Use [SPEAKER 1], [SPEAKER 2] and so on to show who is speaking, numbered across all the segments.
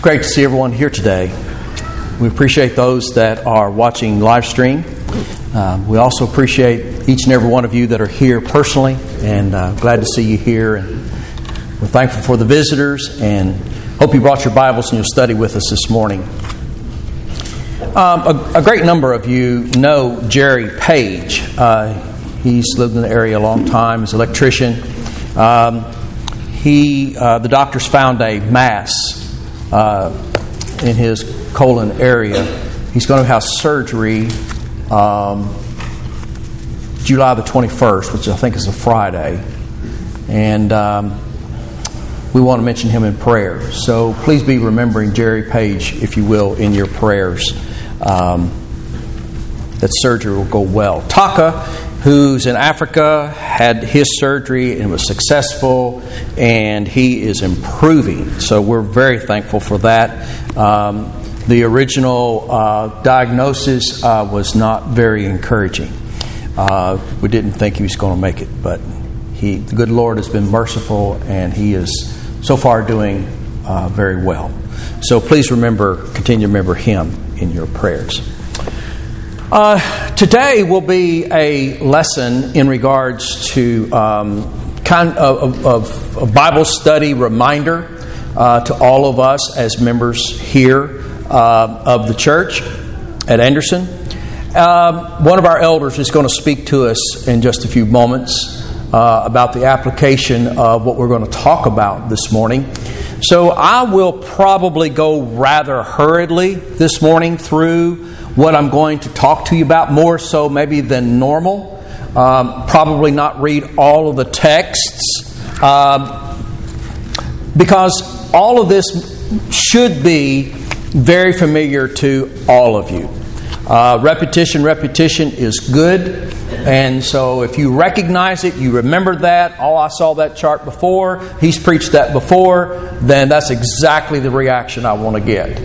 [SPEAKER 1] great to see everyone here today. We appreciate those that are watching live stream. We also appreciate each and every one of you that are here personally, and glad to see you here. And we're thankful for the visitors, and hope you brought your Bibles and you'll study with us this morning. A great number of you know Jerry Page. He's lived in the area a long time. He's an electrician. The doctors found a mass in his colon area. He's going to have surgery July the 21st, which I think is a Friday. And we want to mention him in prayer. So please be remembering Jerry Page, if you will, in your prayers. That surgery will go well. Taka, who's in Africa, had his surgery and was successful, and he is improving. So we're very thankful for that. The original diagnosis was not very encouraging. We didn't think he was going to make it, but the good Lord has been merciful, and he is so far doing very well. So please continue to remember him in your prayers. Today will be a lesson in regards to kind of a Bible study reminder to all of us as members here of the church at Anderson. One of our elders is going to speak to us in just a few moments about the application of what we're going to talk about this morning. So I will probably go rather hurriedly this morning through what I'm going to talk to you about, more so maybe than normal. Probably not read all of the texts because all of this should be very familiar to all of you. Repetition is good. And so if you recognize it, you remember that, I saw that chart before, he's preached that before, then that's exactly the reaction I want to get.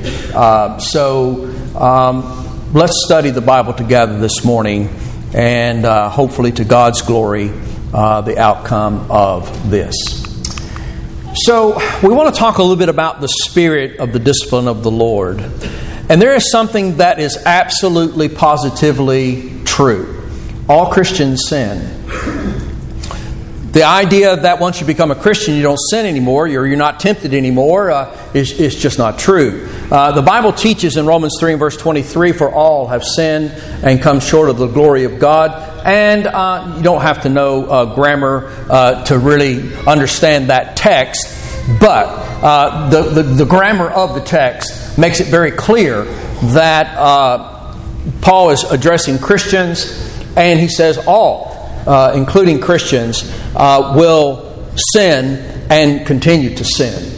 [SPEAKER 1] Let's study the Bible together this morning, and hopefully to God's glory, the outcome of this. So we want to talk a little bit about the spirit of the discipline of the Lord. And there is something that is absolutely, positively true. All Christians sin. The idea that once you become a Christian you don't sin anymore, you're not tempted anymore, is just not true. The Bible teaches in Romans 3 and verse 23, for all have sinned and come short of the glory of God. And you don't have to know grammar to really understand that text, but the grammar of the text makes it very clear that Paul is addressing Christians, and he says all, including Christians, will sin and continue to sin.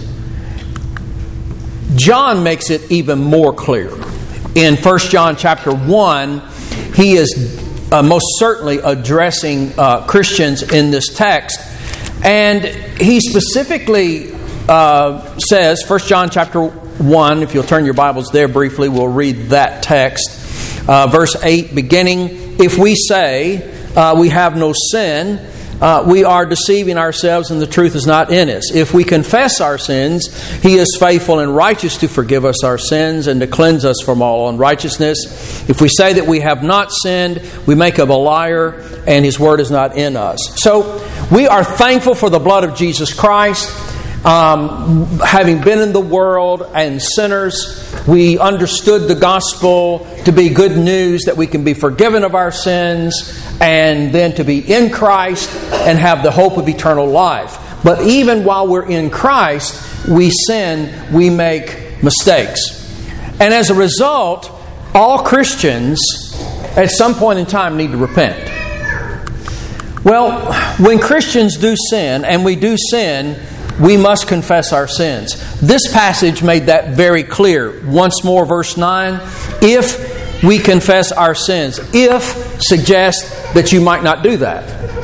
[SPEAKER 1] John makes it even more clear. In 1 John chapter 1, he is most certainly addressing Christians in this text. And he specifically says, 1 John chapter 1, if you'll turn your Bibles there briefly, we'll read that text. Verse 8 beginning, if we say we have no sin, we are deceiving ourselves and the truth is not in us. If we confess our sins, He is faithful and righteous to forgive us our sins and to cleanse us from all unrighteousness. If we say that we have not sinned, we make Him a liar and His word is not in us. So we are thankful for the blood of Jesus Christ. Having been in the world and sinners, we understood the gospel to be good news that we can be forgiven of our sins and then to be in Christ and have the hope of eternal life. But even while we're in Christ, we sin, we make mistakes. And as a result, all Christians at some point in time need to repent. Well, when Christians do sin, and we do sin, we must confess our sins. This passage made that very clear. Once more, verse 9. If we confess our sins. If suggests that you might not do that.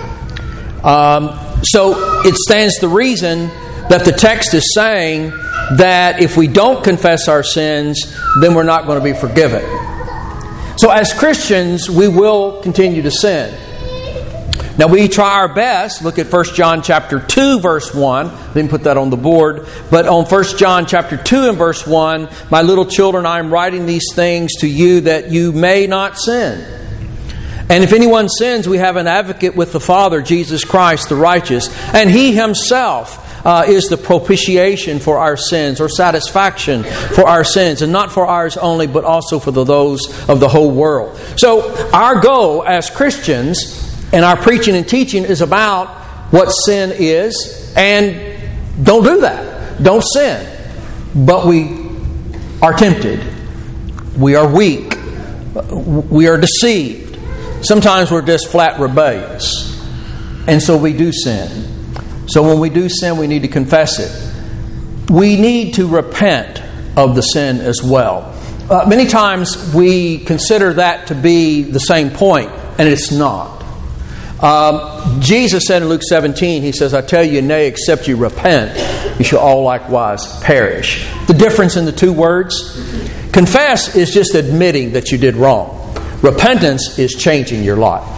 [SPEAKER 1] So it stands to reason that the text is saying that if we don't confess our sins, then we're not going to be forgiven. So as Christians, we will continue to sin. Now we try our best. Look at 1 John chapter 2 verse 1. Didn't put that on the board. But on 1 John chapter 2 and verse 1, my little children, I am writing these things to you that you may not sin. And if anyone sins, we have an advocate with the Father, Jesus Christ the righteous. And He Himself is the propitiation for our sins, or satisfaction for our sins, and not for ours only, but also for those of the whole world. So our goal as Christians in our preaching and teaching is about what sin is, and don't do that. Don't sin. But we are tempted. We are weak. We are deceived. Sometimes we're just flat rebellious. And so we do sin. So when we do sin, we need to confess it. We need to repent of the sin as well. Many times we consider that to be the same point, and it's not. Jesus said in Luke 17, He says, I tell you, nay, except you repent, you shall all likewise perish. The difference in the two words, confess is just admitting that you did wrong. Repentance is changing your life.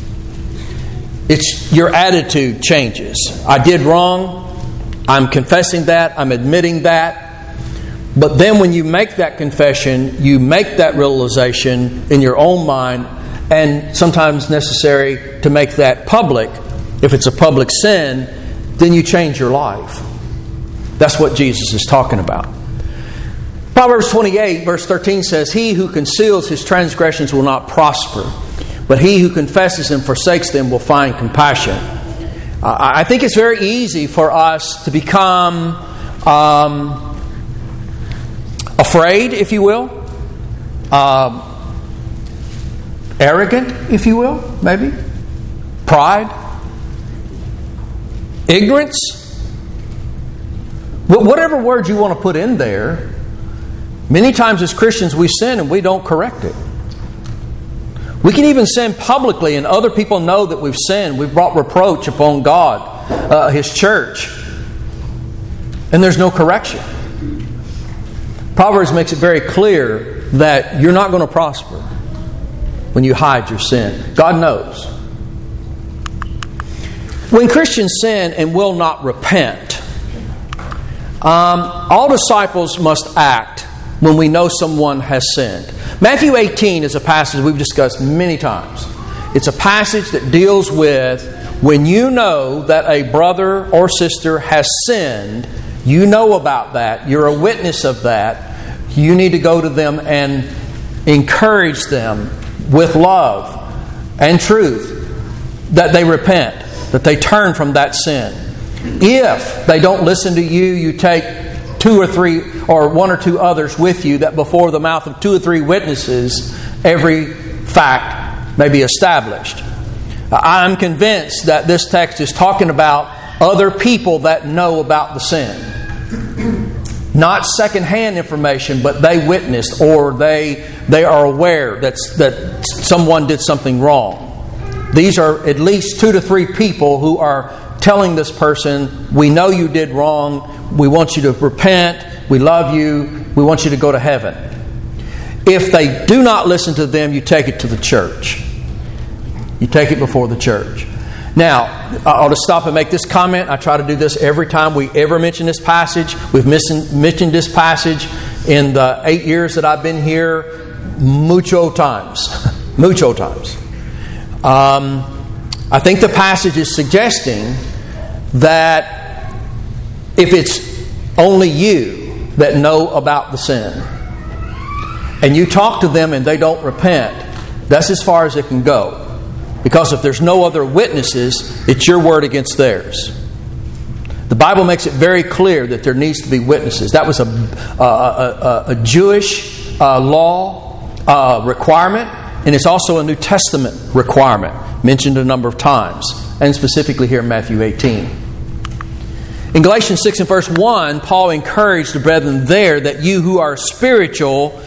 [SPEAKER 1] It's your attitude changes. I did wrong. I'm confessing that. I'm admitting that. But then when you make that confession, you make that realization in your own mind, and sometimes necessary to make that public. If it's a public sin, then you change your life. That's what Jesus is talking about. Proverbs 28 verse 13 says, He who conceals his transgressions will not prosper, but he who confesses and forsakes them will find compassion. I think it's very easy for us to become afraid, if you will, arrogant, if you will, maybe, pride, ignorance, whatever word you want to put in there. Many times as Christians we sin and we don't correct it. We can even sin publicly and other people know that we've sinned. We've brought reproach upon God, His church, and there's no correction. Proverbs makes it very clear that you're not going to prosper when you hide your sin. God knows. When Christians sin and will not repent, all disciples must act when we know someone has sinned. Matthew 18 is a passage we've discussed many times. It's a passage that deals with when you know that a brother or sister has sinned, you know about that, you're a witness of that, you need to go to them and encourage them with love and truth that they repent, that they turn from that sin. If they don't listen to you, you take 2 or 3 or 1 or 2 others with you, that before the mouth of 2 or 3 witnesses every fact may be established. I'm convinced that this text is talking about other people that know about the sin. Not secondhand information, but they witnessed or they are aware that someone did something wrong. These are at least 2 to 3 people who are telling this person, we know you did wrong, we want you to repent, we love you, we want you to go to heaven. If they do not listen to them, you take it to the church. You take it before the church. Now, I ought to stop and make this comment. I try to do this every time we ever mention this passage. We've mentioned this passage in the 8 years that I've been here mucho times. Mucho times. I think the passage is suggesting that if it's only you that know about the sin, and you talk to them and they don't repent, that's as far as it can go. Because if there's no other witnesses, it's your word against theirs. The Bible makes it very clear that there needs to be witnesses. That was a Jewish law requirement, and it's also a New Testament requirement, mentioned a number of times, and specifically here in Matthew 18. In Galatians 6 and verse 1, Paul encouraged the brethren there that you who are spiritual,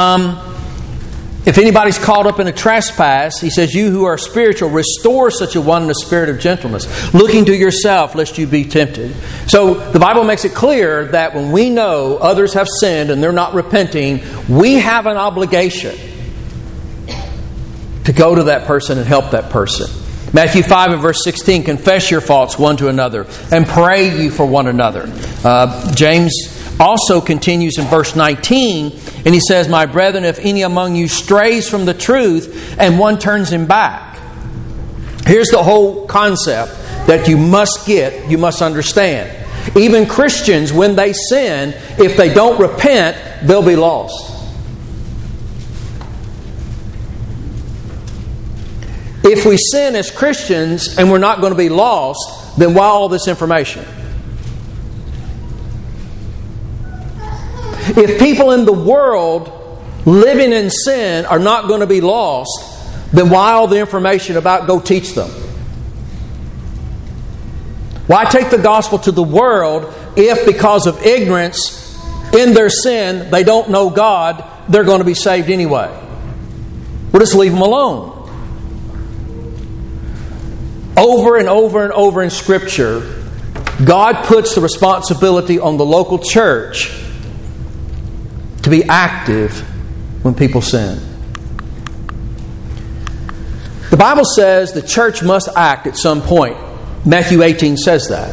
[SPEAKER 1] if anybody's caught up in a trespass, he says, you who are spiritual, restore such a one in a spirit of gentleness, looking to yourself lest you be tempted. So the Bible makes it clear that when we know others have sinned and they're not repenting, we have an obligation to go to that person and help that person. Matthew 5 and verse 16, confess your faults one to another and pray ye for one another. James also continues in verse 19, and he says, my brethren, if any among you strays from the truth and one turns him back. Here's the whole concept that you must get, you must understand. Even Christians, when they sin, if they don't repent, they'll be lost. If we sin as Christians and we're not going to be lost, then why all this information? If people in the world living in sin are not going to be lost, then why all the information about go teach them? Why take the gospel to the world if because of ignorance in their sin they don't know God, they're going to be saved anyway? We'll just leave them alone. Over and over and over in Scripture, God puts the responsibility on the local church to be active when people sin. The Bible says the church must act at some point. Matthew 18 says that.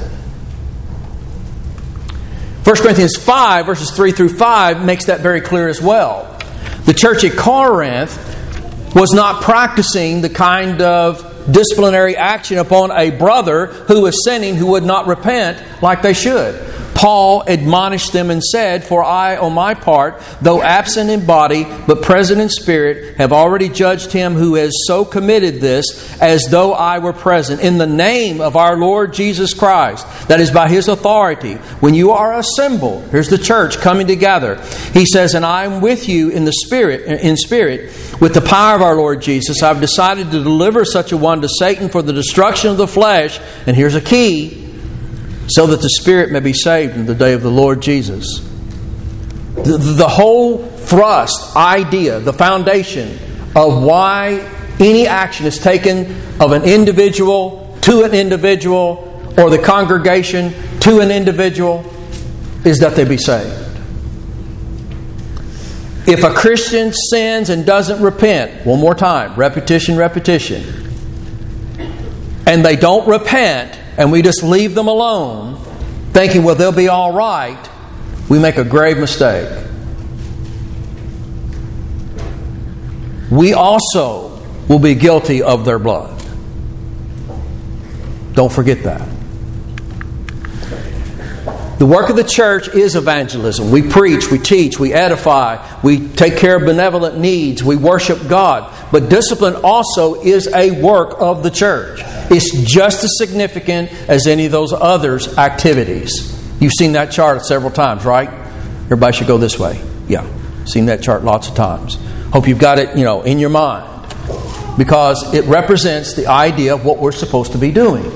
[SPEAKER 1] 1 Corinthians 5, verses 3 through 5 makes that very clear as well. The church at Corinth was not practicing the kind of disciplinary action upon a brother who was sinning, who would not repent like they should. Paul admonished them and said, for I, on my part, though absent in body, but present in spirit, have already judged him who has so committed this, as though I were present, in the name of our Lord Jesus Christ, that is by His authority. When you are assembled, here's the church coming together. He says, and I am with you in spirit, with the power of our Lord Jesus. I've decided to deliver such a one to Satan for the destruction of the flesh, and here's a key, so that the spirit may be saved in the day of the Lord Jesus. The whole thrust, idea, the foundation of why any action is taken of an individual to an individual, or the congregation to an individual, is that they be saved. If a Christian sins and doesn't repent, one more time, repetition, and they don't repent, and we just leave them alone, thinking, well, they'll be all right, we make a grave mistake. We also will be guilty of their blood. Don't forget that. The work of the church is evangelism. We preach, we teach, we edify, we take care of benevolent needs, we worship God. But discipline also is a work of the church. It's just as significant as any of those others' activities. You've seen that chart several times, right? Everybody should go this way. Yeah, seen that chart lots of times. Hope you've got it, in your mind, because it represents the idea of what we're supposed to be doing.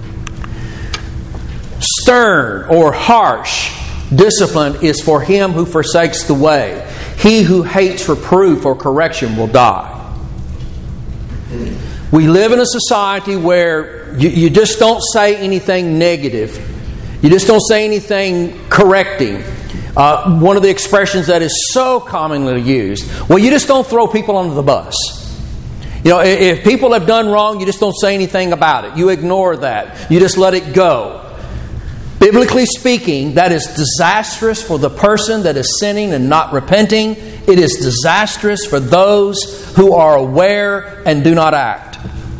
[SPEAKER 1] Stern or harsh discipline is for him who forsakes the way. He who hates reproof or correction will die. We live in a society where you just don't say anything negative. You just don't say anything correcting. One of the expressions that is so commonly used, well, you just don't throw people under the bus. If people have done wrong, you just don't say anything about it. You ignore that. You just let it go. Biblically speaking, that is disastrous for the person that is sinning and not repenting. It is disastrous for those who are aware and do not act.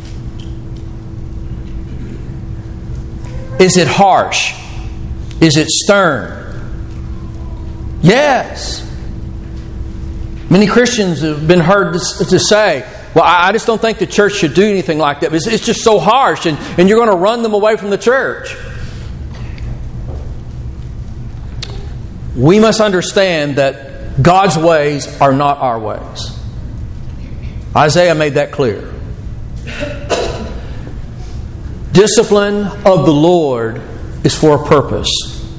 [SPEAKER 1] Is it harsh? Is it stern? Yes. Many Christians have been heard to say, well, I just don't think the church should do anything like that. It's just so harsh, and you're going to run them away from the church. We must understand that God's ways are not our ways. Isaiah made that clear. Discipline of the Lord is for a purpose.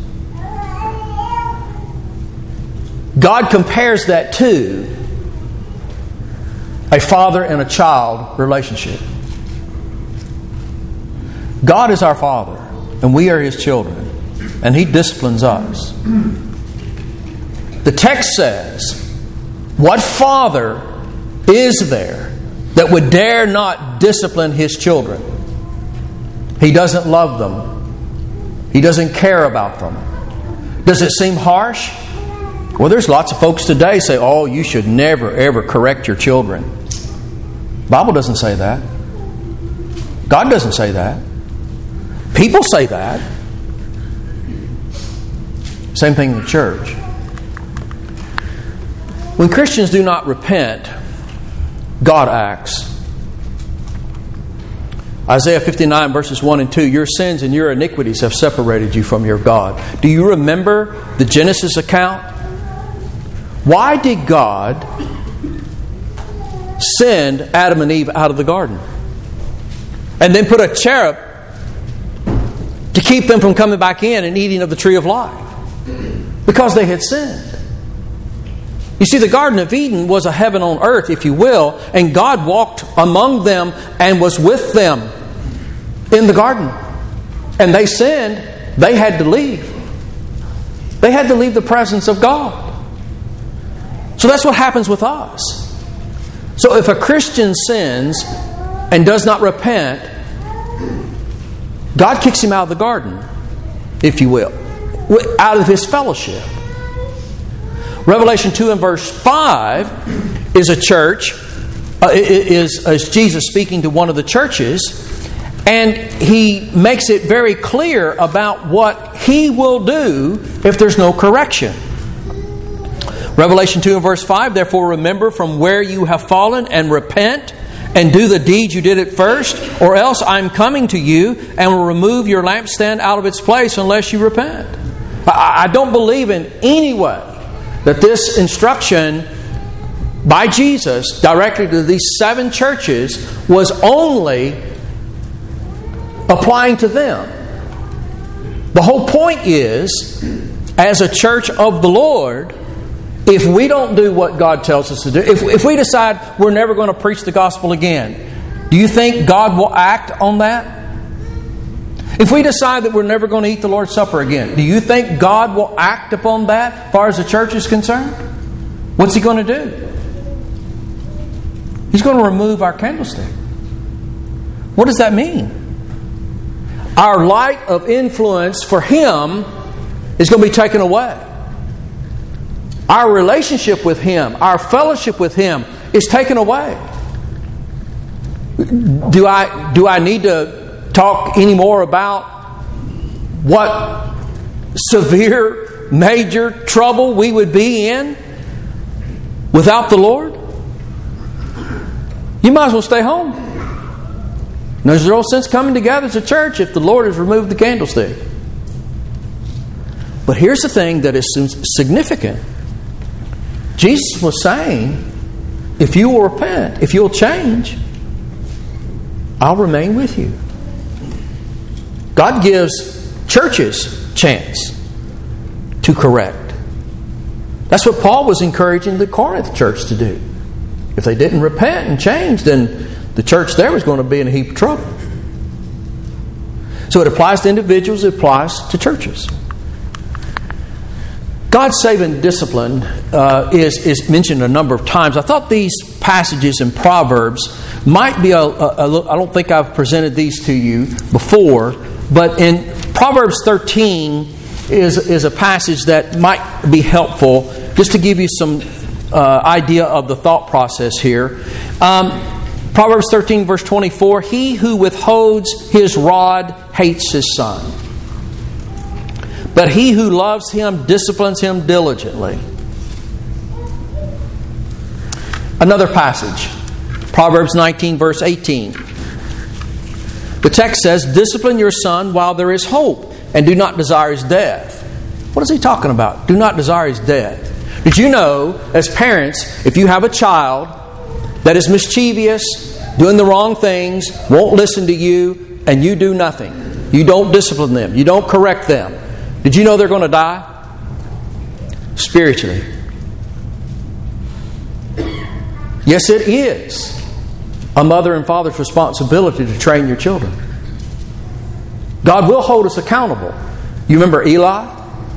[SPEAKER 1] God compares that to a father and a child relationship. God is our Father, and we are His children, and He disciplines us. The text says, what father is there that would dare not discipline his children? He doesn't love them. He doesn't care about them. Does it seem harsh? Well, there's lots of folks today say, oh, you should never, ever correct your children. The Bible doesn't say that. God doesn't say that. People say that. Same thing in the church. When Christians do not repent, God acts. Isaiah 59 verses 1 and 2, your sins and your iniquities have separated you from your God. Do you remember the Genesis account? Why did God send Adam and Eve out of the garden? And then put a cherub to keep them from coming back in and eating of the tree of life. Because they had sinned. You see, the Garden of Eden was a heaven on earth, if you will, and God walked among them and was with them in the garden. And they sinned. They had to leave. They had to leave the presence of God. So that's what happens with us. So if a Christian sins and does not repent, God kicks him out of the garden, if you will, out of His fellowship. Revelation 2 and verse 5 is a church, is Jesus speaking to one of the churches, and He makes it very clear about what He will do if there's no correction. Revelation 2 and verse 5, therefore remember from where you have fallen and repent and do the deeds you did at first, or else I'm coming to you and will remove your lampstand out of its place unless you repent. I don't believe in any way that this instruction by Jesus directly to these 7 churches was only applying to them. The whole point is, as a church of the Lord, if we don't do what God tells us to do, if we decide we're never going to preach the gospel again, do you think God will act on that? If we decide that we're never going to eat the Lord's Supper again, do you think God will act upon that as far as the church is concerned? What's He going to do? He's going to remove our candlestick. What does that mean? Our light of influence for Him is going to be taken away. Our relationship with Him, our fellowship with Him is taken away. Do I need to talk any more about what severe, major trouble we would be in without the Lord? You might as well stay home. There's no sense coming together as a church if the Lord has removed the candlestick. But here's the thing that is significant. Jesus was saying, if you will repent, if you'll change, I'll remain with you. God gives churches chance to correct. That's what Paul was encouraging the Corinth church to do. If they didn't repent and change, then the church there was going to be in a heap of trouble. So it applies to individuals, it applies to churches. God's saving discipline is mentioned a number of times. I thought these passages in Proverbs might be I don't think I've presented these to you before, but in Proverbs 13 is a passage that might be helpful just to give you some idea of the thought process here. Proverbs 13 verse 24, he who withholds his rod hates his son, but he who loves him disciplines him diligently. Another passage, Proverbs 19 verse 18. The text says, discipline your son while there is hope, and do not desire his death. What is he talking about? Do not desire his death. Did you know, as parents, if you have a child that is mischievous, doing the wrong things, won't listen to you, and you do nothing, you don't discipline them, you don't correct them, did you know they're going to die? Spiritually. Yes, it is a mother and father's responsibility to train your children. God will hold us accountable. You remember Eli?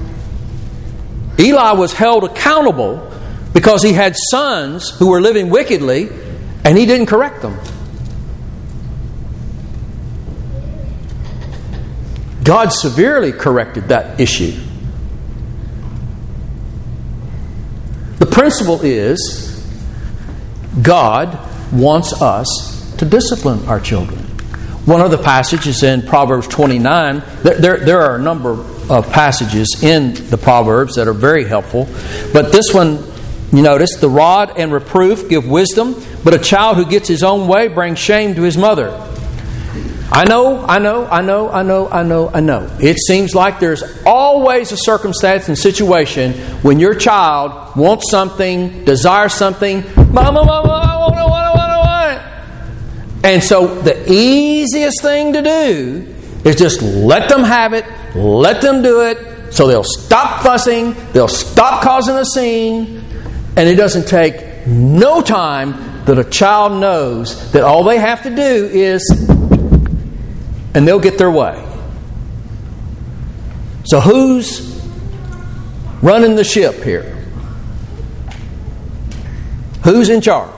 [SPEAKER 1] Eli was held accountable because he had sons who were living wickedly, and he didn't correct them. God severely corrected that issue. The principle is God wants us to discipline our children. One of the passages in Proverbs 29, there are a number of passages in the Proverbs that are very helpful, but this one, you notice, the rod and reproof give wisdom, but a child who gets his own way brings shame to his mother. I know. It seems like there's always a circumstance and situation when your child wants something, desires something. Mama, I want it. And so the easiest thing to do is just let them have it, let them do it, so they'll stop fussing, they'll stop causing a scene, and it doesn't take no time that a child knows that all they have to do is, and they'll get their way. So who's running the ship here? Who's in charge?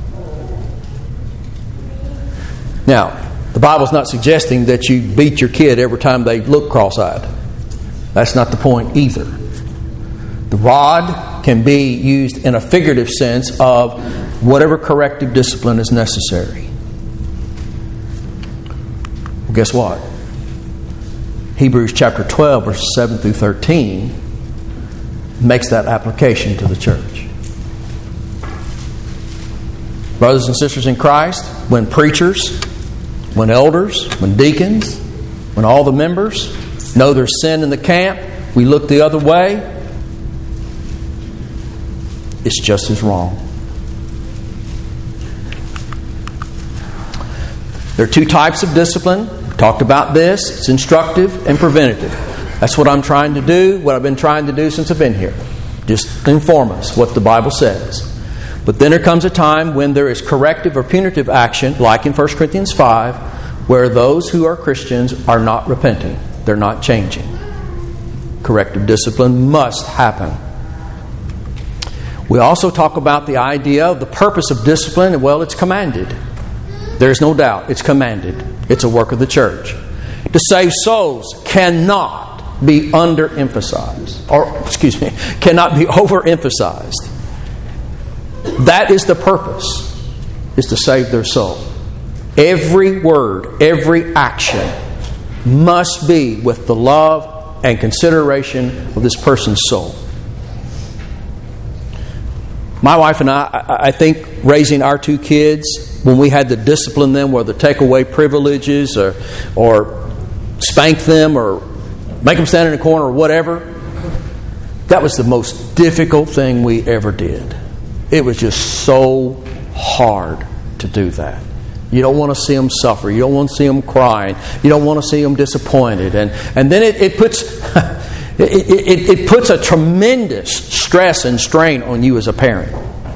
[SPEAKER 1] Now, the Bible's not suggesting that you beat your kid every time they look cross-eyed. That's not the point either. The rod can be used in a figurative sense of whatever corrective discipline is necessary. Well, guess what? Hebrews chapter 12, verses 7 through 13 makes that application to the church. Brothers and sisters in Christ, when preachers, when elders, when deacons, when all the members know there's sin in the camp, we look the other way, it's just as wrong. There are two types of discipline. We talked about this. It's instructive and preventative. That's what I'm trying to do, what I've been trying to do since I've been here. Just inform us what the Bible says. But then there comes a time when there is corrective or punitive action, like in 1 Corinthians 5, where those who are Christians are not repenting. They're not changing. Corrective discipline must happen. We also talk about the idea of the purpose of discipline, and well, it's commanded. There's no doubt, it's commanded. It's a work of the church. To save souls cannot be cannot be overemphasized. That is the purpose, is to save their soul. Every word, every action must be with the love and consideration of this person's soul. My wife and I think raising our two kids, when we had to discipline them, whether take away privileges or spank them or make them stand in a corner or whatever, that was the most difficult thing we ever did. It was just so hard to do that. You don't want to see them suffer. You don't want to see them crying. You don't want to see them disappointed. And then it puts it puts a tremendous stress and strain on you as a parent.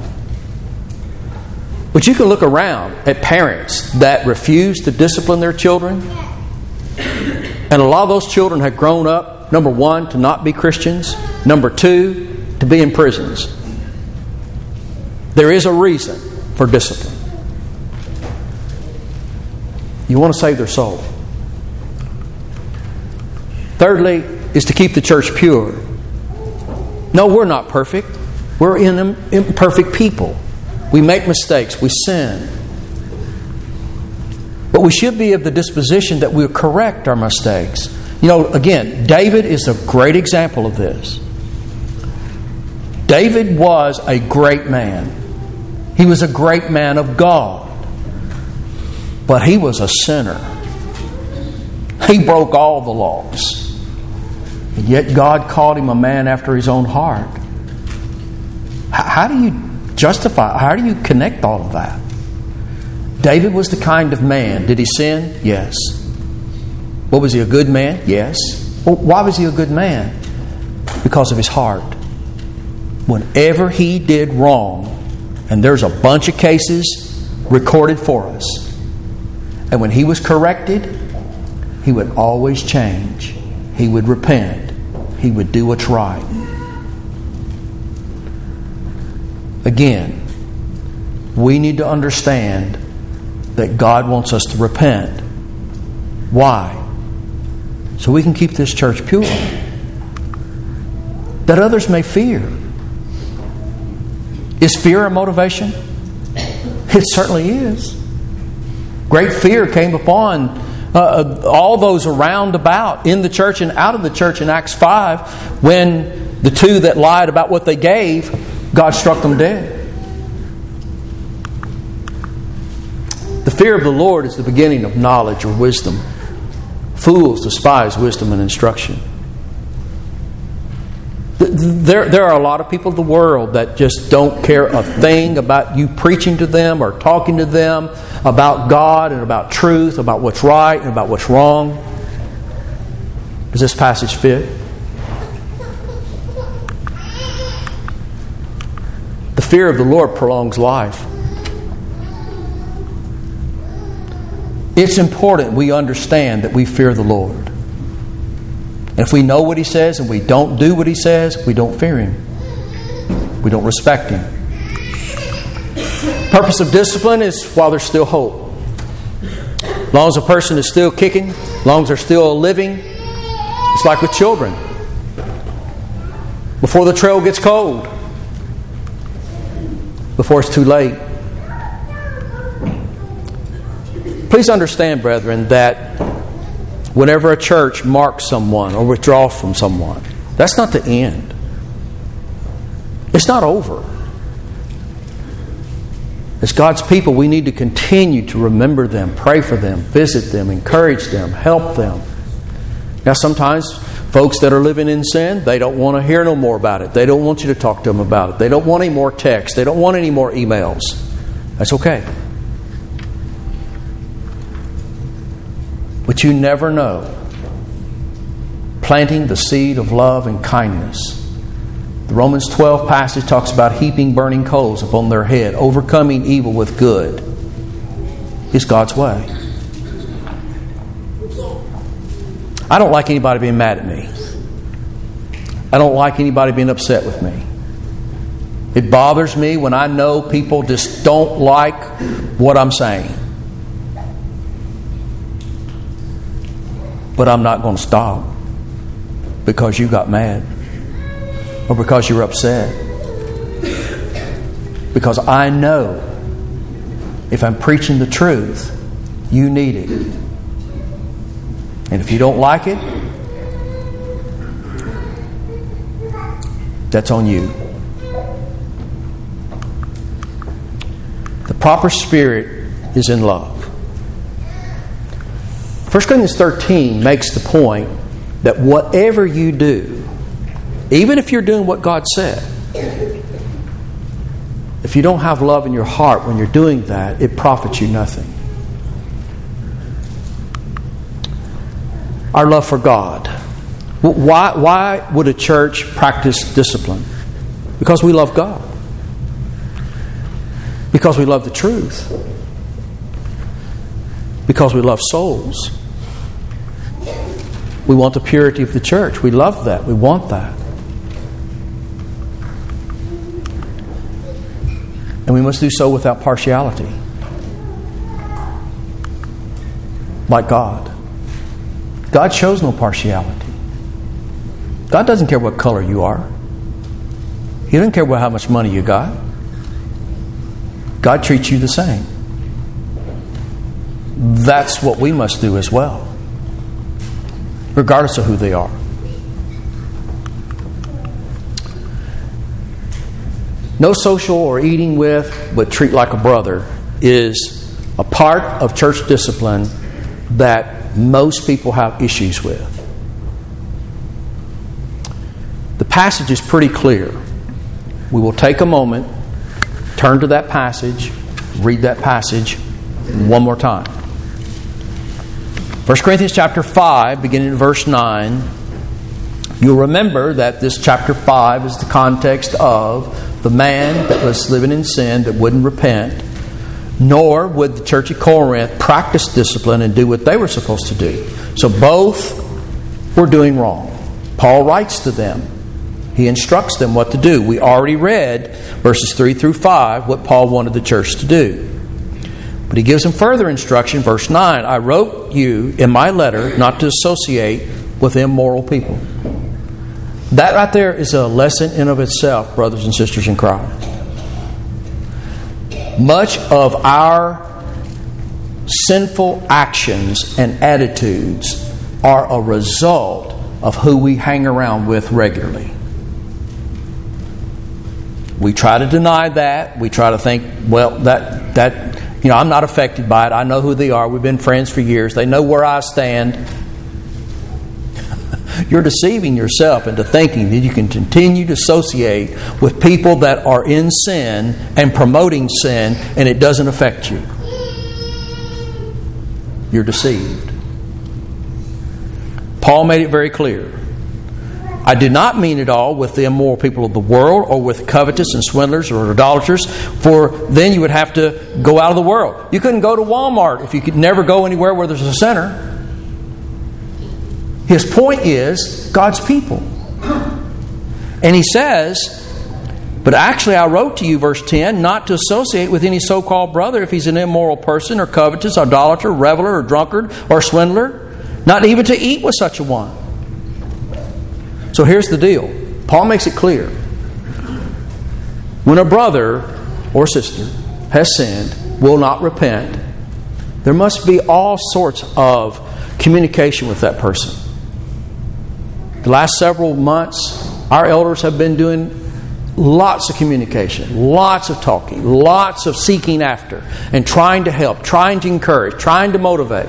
[SPEAKER 1] But you can look around at parents that refuse to discipline their children. And a lot of those children have grown up, number one, to not be Christians. Number two, to be in prisons. There is a reason for discipline. You want to save their soul. Thirdly, is to keep the church pure. No, we're not perfect. We're imperfect people. We make mistakes. We sin. But we should be of the disposition that we'll correct our mistakes. You know, again, David is a great example of this. David was a great man. He was a great man of God. But he was a sinner. He broke all the laws. And yet God called him a man after his own heart. How do you justify, how do you connect all of that? David was the kind of man. Did he sin? Yes. What, was he a good man? Yes. Well, why was he a good man? Because of his heart. Whenever he did wrong, and there's a bunch of cases recorded for us, and when he was corrected, he would always change. He would repent. He would do what's right. Again, we need to understand that God wants us to repent. Why? so we can keep this church pure, that others may fear. Is fear a motivation? It certainly is. Great fear came upon all those around about in the church and out of the church in Acts 5 when the two that lied about what they gave, God struck them dead. The fear of the Lord is the beginning of knowledge or wisdom. Fools despise wisdom and instruction. There are a lot of people in the world that just don't care a thing about you preaching to them or talking to them about God and about truth, about what's right and about what's wrong. Does this passage fit? The fear of the Lord prolongs life. It's important we understand that we fear the Lord. And if we know what He says and we don't do what He says, we don't fear Him. We don't respect Him. Purpose of discipline is while there's still hope. As long as a person is still kicking, as long as they're still living, it's like with children. Before the trail gets cold, before it's too late. Please understand, brethren, that whenever a church marks someone or withdraws from someone, that's not the end. It's not over. As God's people, we need to continue to remember them, pray for them, visit them, encourage them, help them. Now, sometimes folks that are living in sin, they don't want to hear no more about it. They don't want you to talk to them about it. They don't want any more texts. They don't want any more emails. That's okay. But you never know. Planting the seed of love and kindness. The Romans 12 passage talks about heaping burning coals upon their head. Overcoming evil with good is God's way. I don't like anybody being mad at me. I don't like anybody being upset with me. It bothers me when I know people just don't like what I'm saying. But I'm not going to stop because you got mad or because you're upset. Because I know if I'm preaching the truth, you need it. And if you don't like it, that's on you. The proper spirit is in love. 1 Corinthians 13 makes the point that whatever you do, even if you're doing what God said, if you don't have love in your heart when you're doing that, it profits you nothing. Our love for God. Why would a church practice discipline? Because we love God. Because we love the truth. Because we love souls. We want the purity of the church. We love that. We want that. And we must do so without partiality. Like God. God shows no partiality. God doesn't care what color you are. He doesn't care how much money you got. God treats you the same. That's what we must do as well, regardless of who they are. No social or eating with, but treat like a brother is a part of church discipline that most people have issues with. The passage is pretty clear. We will take a moment, turn to that passage, read that passage one more time. 1 Corinthians chapter 5, beginning in verse 9. You'll remember that this chapter 5 is the context of the man that was living in sin that wouldn't repent, nor would the church of Corinth practice discipline and do what they were supposed to do. So both were doing wrong. Paul writes to them. He instructs them what to do. We already read verses 3 through 5, what Paul wanted the church to do. But he gives them further instruction. Verse 9, I wrote you in my letter not to associate with immoral people. That right there is a lesson in of itself, brothers and sisters in Christ. Much of our sinful actions and attitudes are a result of who we hang around with regularly. We try to deny that. We try to think, well, that I'm not affected by it. I know who they are. We've been friends for years. They know where I stand. You're deceiving yourself into thinking that you can continue to associate with people that are in sin and promoting sin, and it doesn't affect you. You're deceived. Paul made it very clear. I do not mean it all with the immoral people of the world or with covetous and swindlers or idolaters, for then you would have to go out of the world. You couldn't go to Walmart if you could never go anywhere where there's a sinner. His point is God's people. And he says, but actually I wrote to you, verse 10, not to associate with any so-called brother if he's an immoral person or covetous, idolater, reveler, or drunkard, or swindler, not even to eat with such a one. So here's the deal. Paul makes it clear. When a brother or sister has sinned, will not repent, there must be all sorts of communication with that person. The last several months, our elders have been doing lots of communication, lots of talking, lots of seeking after, and trying to help, trying to encourage, trying to motivate.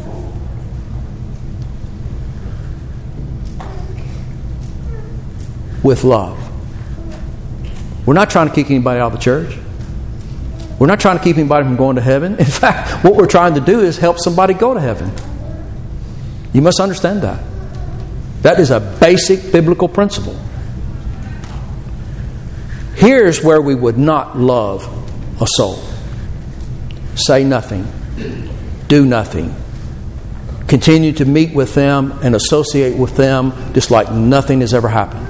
[SPEAKER 1] With love. We're not trying to kick anybody out of the church. We're not trying to keep anybody from going to heaven. In fact, what we're trying to do is help somebody go to heaven. You must understand that. That is a basic biblical principle. Here's where we would not love a soul. Say nothing. Do nothing. Continue to meet with them and associate with them just like nothing has ever happened.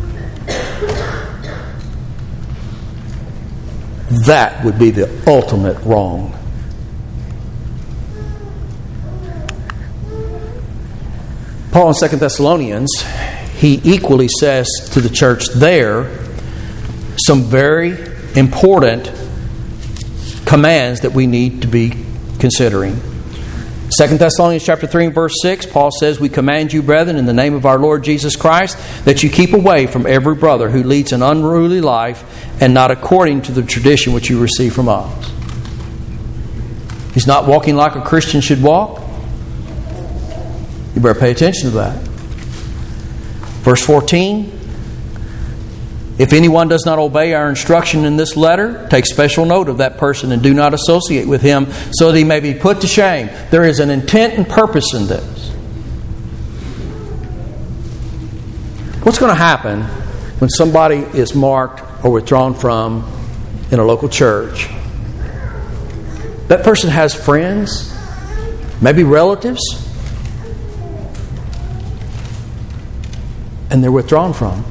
[SPEAKER 1] That would be the ultimate wrong. Paul in 2 Thessalonians, he equally says to the church there some very important commands that we need to be considering. 2 Thessalonians chapter 3 and verse 6, Paul says, we command you, brethren, in the name of our Lord Jesus Christ, that you keep away from every brother who leads an unruly life and not according to the tradition which you receive from us. He's not walking like a Christian should walk. You better pay attention to that. Verse 14, if anyone does not obey our instruction in this letter, take special note of that person and do not associate with him so that he may be put to shame. There is an intent and purpose in this. What's going to happen when somebody is marked or withdrawn from in a local church? That person has friends, maybe relatives, and they're withdrawn from.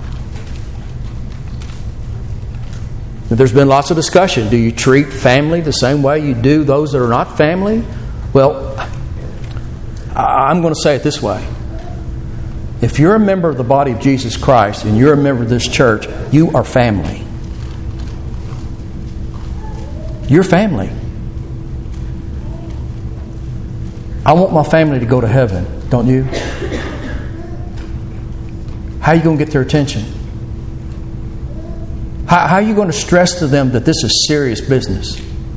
[SPEAKER 1] There's been lots of discussion. Do you treat family the same way you do those that are not family? Well, I'm going to say it this way. If you're a member of the body of Jesus Christ and you're a member of this church, you are family. You're family. I want my family to go to heaven, don't you? How are you going to get their attention? How are you going to stress to them that this is serious business?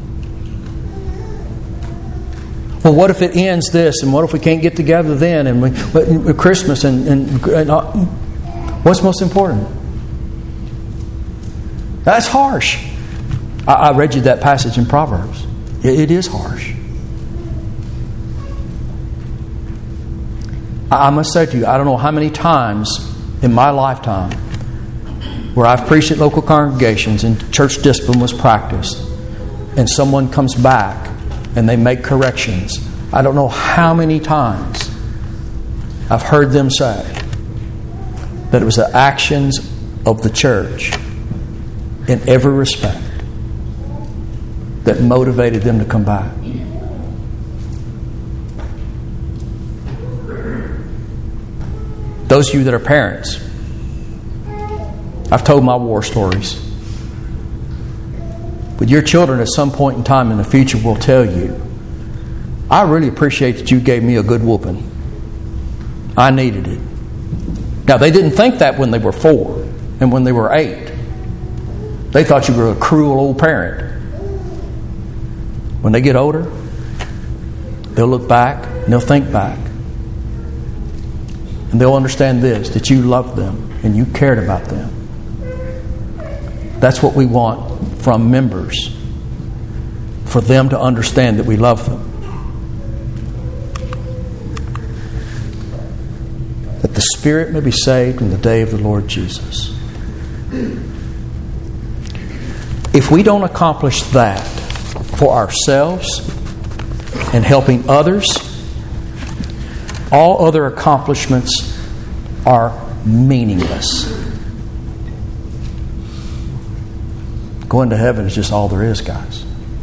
[SPEAKER 1] Well, what if it ends this? And what if we can't get together then? And Christmas and what's most important? That's harsh. I read you that passage in Proverbs. It is harsh. I must say to you, I don't know how many times in my lifetime where I've preached at local congregations and church discipline was practiced, and someone comes back and they make corrections. I don't know how many times I've heard them say that it was the actions of the church in every respect that motivated them to come back. Those of you that are parents, I've told my war stories. But your children at some point in time in the future will tell you, I really appreciate that you gave me a good whooping. I needed it. Now, they didn't think that when they were 4 and when they were 8. They thought you were a cruel old parent. When they get older, they'll look back and they'll think back. And they'll understand this, that you loved them and you cared about them. That's what we want from members, for them to understand that we love them. That the spirit may be saved in the day of the Lord Jesus. If we don't accomplish that for ourselves and helping others, all other accomplishments are meaningless. Going to heaven is just all there is, guys.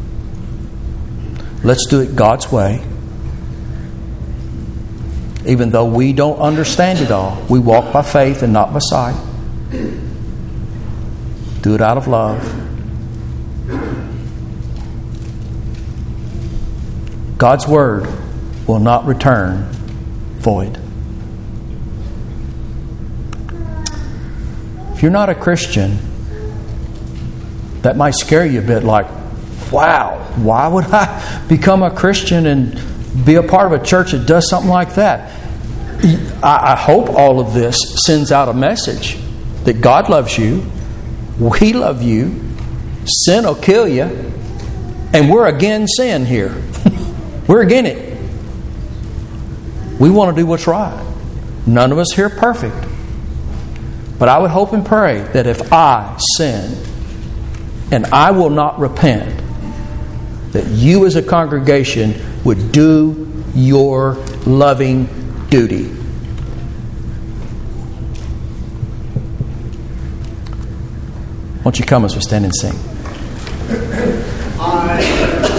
[SPEAKER 1] Let's do it God's way. Even though we don't understand it all, we walk by faith and not by sight. Do it out of love. God's word will not return void. If you're not a Christian, that might scare you a bit, like, wow, why would I become a Christian and be a part of a church that does something like that? I hope all of this sends out a message that God loves you, we love you, sin will kill you, and we're against sin here. We're against it. We want to do what's right. None of us here are perfect. But I would hope and pray that if I sin and I will not repent, that you as a congregation would do your loving duty. Won't you come as we stand and sing?